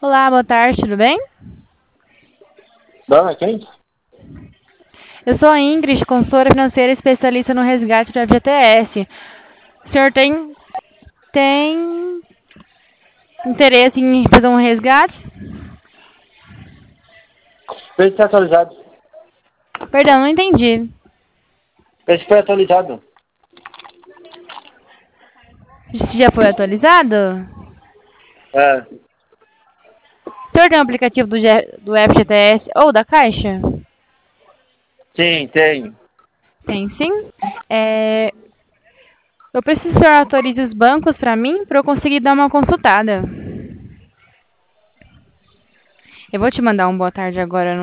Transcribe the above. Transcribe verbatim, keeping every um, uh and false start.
Olá, boa tarde, tudo bem? Dona, quem? Eu sou a Ingrid, consultora financeira especialista no resgate do F G T S. O senhor tem, tem interesse em fazer um resgate? Esse foi atualizado. Perdão, não entendi. Esse foi atualizado. Já foi atualizado? É, O senhor tem um aplicativo do, G- do F G T S ou da Caixa? sim, tem. Tem sim. É, eu preciso que o senhor autorize os bancos para mim, para eu conseguir dar uma consultada. Eu vou te mandar um boa tarde agora no